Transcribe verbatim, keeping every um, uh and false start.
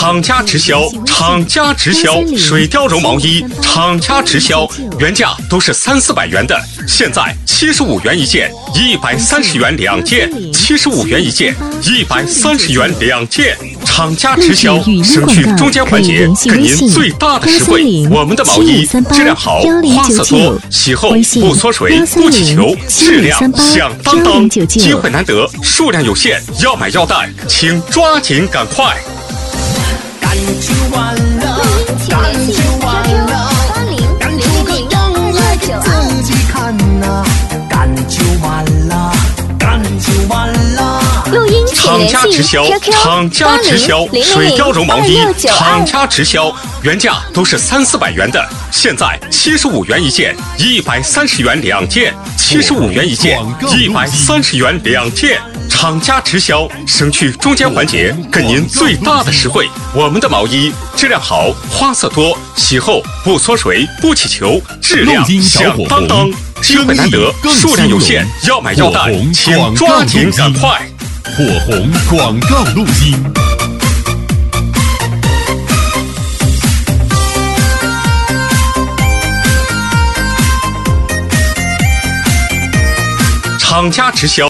厂家直销，厂家直销，水貂绒毛衣，厂家直销，原价都是三四百元的，现在七十五元一件，一百三十元两件，七十五元一件，一百三十元两件。厂家直销，省去中间环节，给您最大的实惠。我们的毛衣质量好，花色多，洗后不缩水，不起球，质量响当当。机会难得，数量有限，要买要带，请抓紧赶快。 赶就完了，赶就完了，赶出个样来给自己看呐，赶就完了，赶就完了。 录音厂家直销，厂家直销，水貂绒毛衣，厂家直销，原价都是三四百元的，现在七十五元一件，一百三十元两件，七十五元一件，一百三十元两件。厂家直销，省去中间环节，给您最大的实惠。我们的毛衣质量好，花色多，洗后不缩水，不起球，质量响当当。机会难得，数量有限，要买要带，请抓紧赶快。 火红广告录音。 厂家直销。